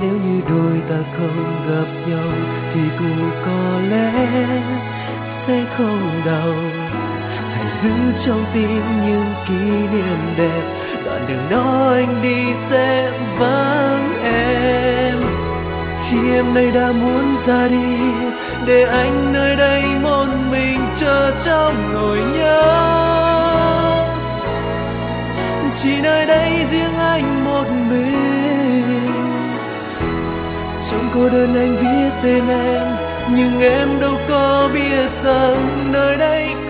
Nếu như đôi ta không gặp nhau thì cũng có lẽ sẽ không đau. Hãy giữ trong tim những kỷ niệm đẹp, đoạn đường đó anh đi sẽ vắng em. Khi em nay đã muốn ra đi, để anh nơi đây một mình chờ trong nỗi nhớ. Chỉ nơi đây riêng anh một mình, trong cô đơn anh viết tên em, nhưng em đâu có biết rằng nơi đây